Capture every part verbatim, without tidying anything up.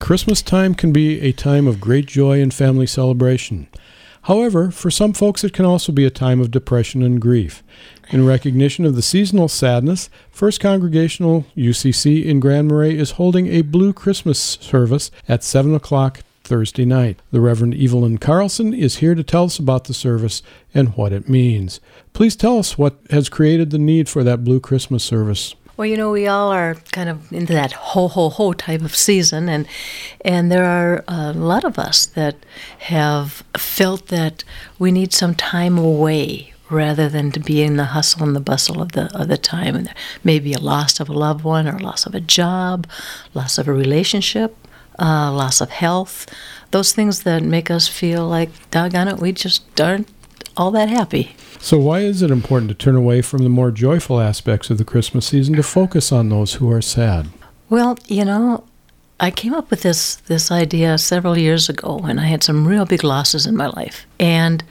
Christmas time can be a time of great joy and family celebration. However, for some folks it can also be a time of depression and grief. In recognition of the seasonal sadness, First Congregational U C C in Grand Marais is holding a Blue Christmas service at seven o'clock Thursday night. The Reverend Evelyn Carlson is here to tell us about the service and what it means. Please tell us what has created the need for that Blue Christmas service. Well, you know, we all are kind of into that ho-ho-ho type of season, and and there are a lot of us that have felt that we need some time away rather than to be in the hustle and the bustle of the of the time. And maybe a loss of a loved one, or loss of a job, loss of a relationship, uh, loss of health, those things that make us feel like, doggone it, we just aren't all that happy. So why is it important to turn away from the more joyful aspects of the Christmas season to focus on those who are sad? Well, you know, I came up with this this idea several years ago when I had some real big losses in my life. And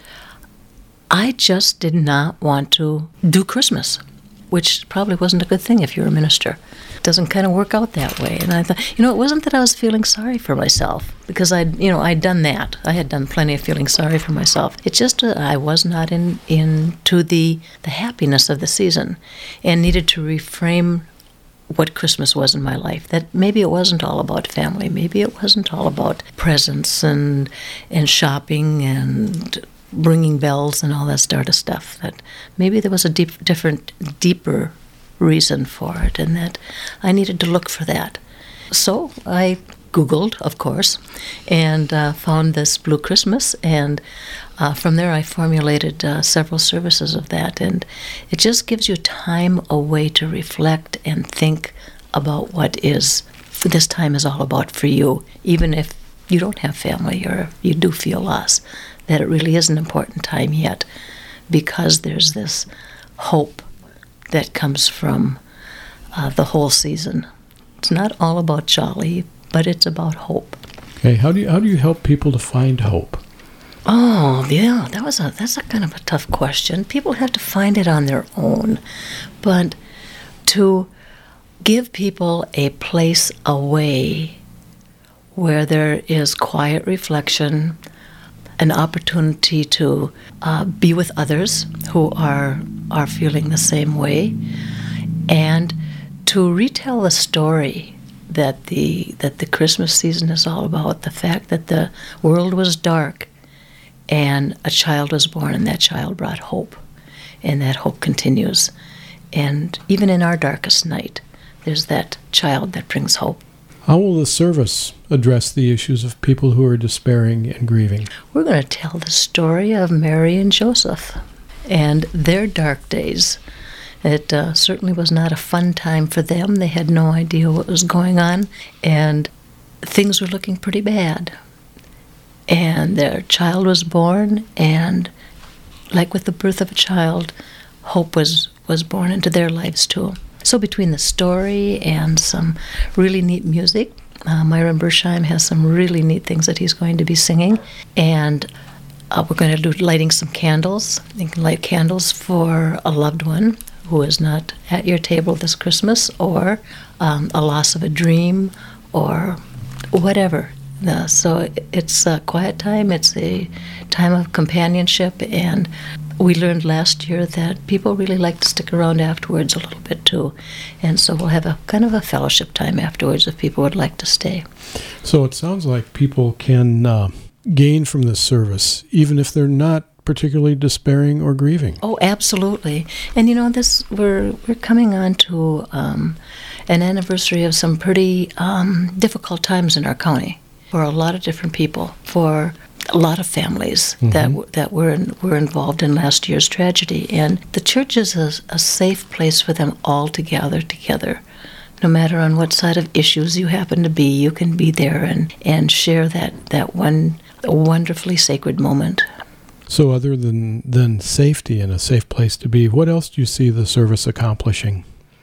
I just did not want to do Christmas, which probably wasn't a good thing if you're a minister. It doesn't kind of work out that way. And I thought, you know, it wasn't that I was feeling sorry for myself, because I'd, you know, I'd done that. I had done plenty of feeling sorry for myself. It's just uh, I was not in into the, the happiness of the season and needed to reframe what Christmas was in my life. That maybe it wasn't all about family. Maybe it wasn't all about presents and and shopping and ringing bells and all that sort of stuff. That maybe there was a deep, different, deeper reason for it, and that I needed to look for that. So I Googled, of course, and uh, found this Blue Christmas, and uh, from there I formulated uh, several services of that, and it just gives you time away to reflect and think about what is this time is all about for you, even if you don't have family or you do feel loss, that it really is an important time yet, because there's this hope that comes from uh, the whole season. It's not all about jolly, but it's about hope. Okay, how do you how do you help people to find hope? Oh, yeah, that was a that's a kind of a tough question. People have to find it on their own, but to give people a place away where there is quiet reflection, an opportunity to uh, be with others who are are feeling the same way, and to retell the story that the that the Christmas season is all about. The fact that the world was dark and a child was born, and that child brought hope, and that hope continues. And even in our darkest night, there's that child that brings hope. How will the service address the issues of people who are despairing and grieving? We're going to tell the story of Mary and Joseph and their dark days. It uh, certainly was not a fun time for them. They had no idea what was going on, and things were looking pretty bad. And their child was born, and like with the birth of a child, hope was, was born into their lives too. So between the story and some really neat music, uh, Myron Bersheim has some really neat things that he's going to be singing. And uh, we're going to do lighting some candles. You can light candles for a loved one who is not at your table this Christmas, or um, a loss of a dream, or whatever. Uh, so it's a quiet time. It's a time of companionship, and we learned last year that people really like to stick around afterwards a little bit too. And so we'll have a kind of a fellowship time afterwards if people would like to stay. So it sounds like people can uh, gain from this service, even if they're not particularly despairing or grieving. Oh, absolutely. And you know, this we're we're coming on to um, an anniversary of some pretty um, difficult times in our county for a lot of different people, for a lot of families mm-hmm. that that were in, were involved in last year's tragedy. And the church is a, a safe place for them all to gather together. No matter on what side of issues you happen to be, you can be there and, and share that, that one wonderfully sacred moment. So other than, than safety and a safe place to be, what else do you see the service accomplishing?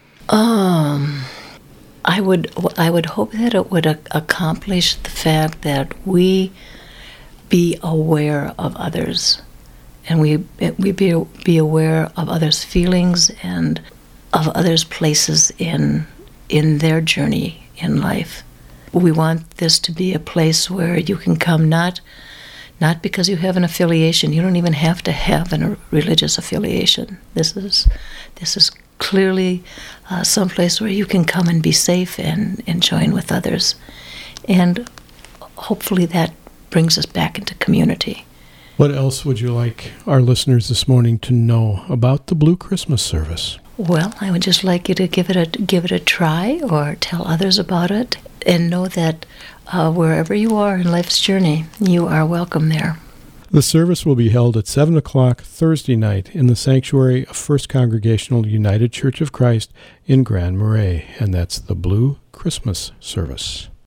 Um, I would I would hope that it would a- accomplish the fact that we be aware of others, and we we be be aware of others' feelings and of others' places in in their journey in life. we want this to be a place where you can come not not because you have an affiliation. You don't even have to have a religious affiliation. This is this is clearly uh, some place where you can come and be safe and, and join with others. And hopefully that brings us back into community. What else would you like our listeners this morning to know about the Blue Christmas service? Well, I would just like you to give it a give it a try, or tell others about it, and know that uh, wherever you are in life's journey, you are welcome there. The service will be held at seven o'clock Thursday night in the sanctuary of First Congregational United Church of Christ in Grand Marais, and that's the Blue Christmas service.